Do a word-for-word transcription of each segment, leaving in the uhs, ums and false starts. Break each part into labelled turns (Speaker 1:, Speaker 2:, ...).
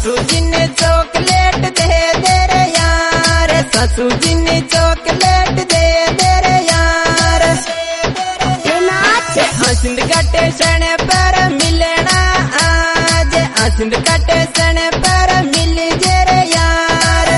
Speaker 1: ससुर जी ने चॉकलेट दे दे रे यार, ससुर जी ने चॉकलेट दे दे रे यार। आसिंद का स्टेशन पर मिलना आज, आसिंद का स्टेशन पर मिल जे रे यार।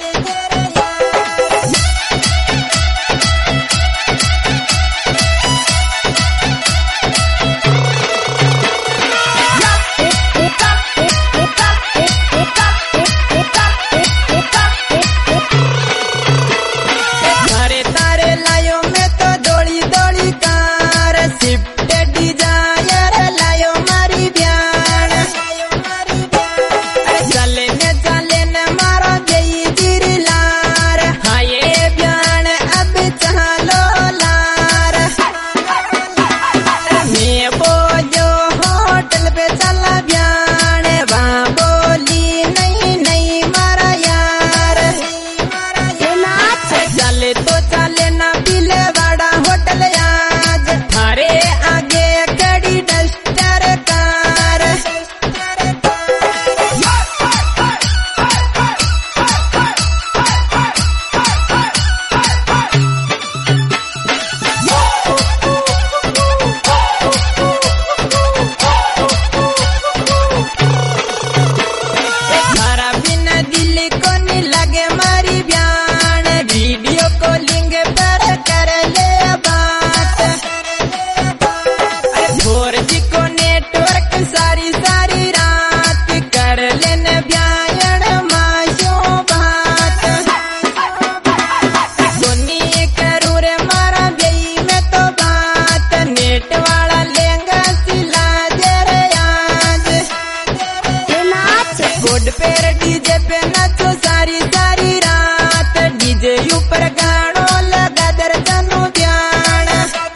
Speaker 1: डीजे पे नाचो सारी सारी रात, डीजे ऊपर गानो लगा दर्जनों ध्यान।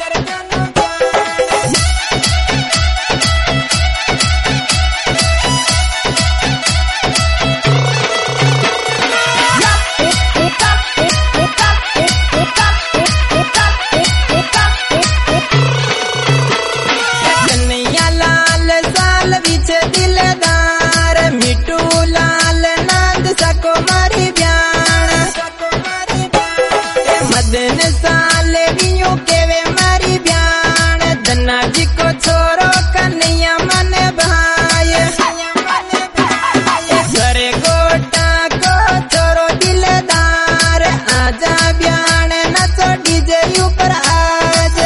Speaker 1: कन्हैया लाल साल बीच दिलदार, मिठू लाल नंद सको मारी ब्याण। मदन साल बियो केवे मारी ब्याण, धन्ना जी को छोरो कन्हैया मन भाई। घरे गोटा को छोरो दिलदार, आजा ब्याण नचो डीजे ऊपर आज।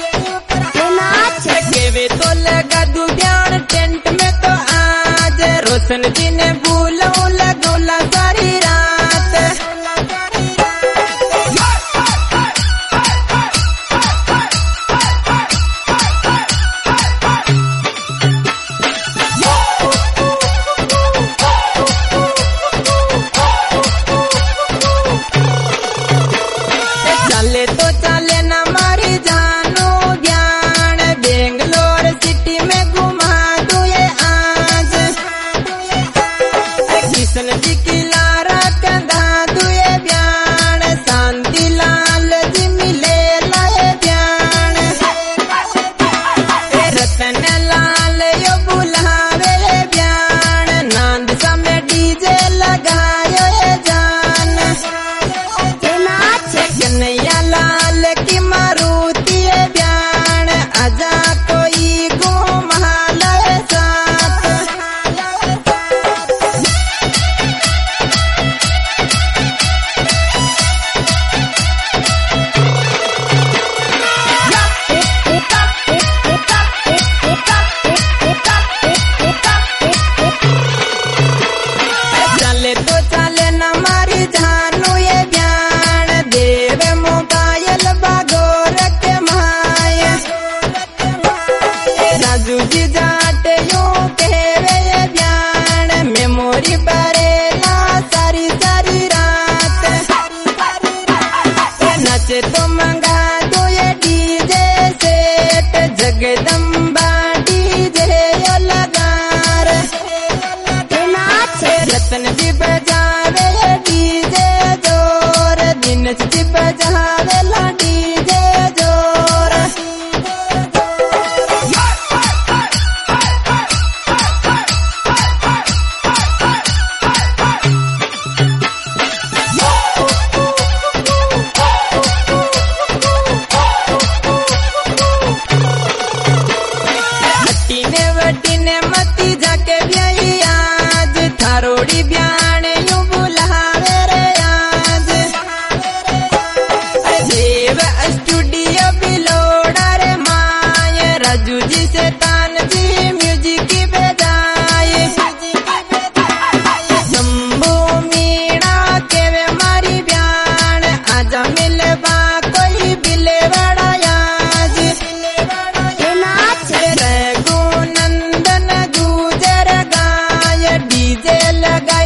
Speaker 1: केवे तो लगा दू ब्याण टेंट में तो आज, रोशन जी ने भूलो लगोला सारी रात। चले तो चले ना मारी जानू ज्ञान, बेंगलोर सिटी में घुमा दू ये आज। किशन जी की लारा कंधा दू ये ब्यान, शांति लाल जी मिले लाए ब्यान। रतन लाल यो बुलावे ब्यान, नांद समय डीजे लगायो ये जान। कन्हैया लाल की मारुति ये ब्यान, आजा कोई घुमा लाए साथ। चले तो चले न मारी जानू ये ब्यान, देव मोबाइल बागोर के माय। राजू जी जाटे यूं कहवे ये ब्यान, मेमोरी बरेला सारी सारी रात। नचे तो मंगा दो ये डीजे सेट, जगदम्बा डीजे यो लगार। रतन जी बजावे ये डीजे जोर, दिनेश जी बजावे ला डीजे जोर। मारी ब्याण यूं बुलावे रे आज। देव स्टूडियो बिलोड़ा रे माए राजू जी से तान जी म्यूजिक बजाए। शंभू मीणा केवे मारी ब्याण आजा मिलवा कोई बिले बड़ा आज। रघुनंदन गुजर गाय डीजे लगा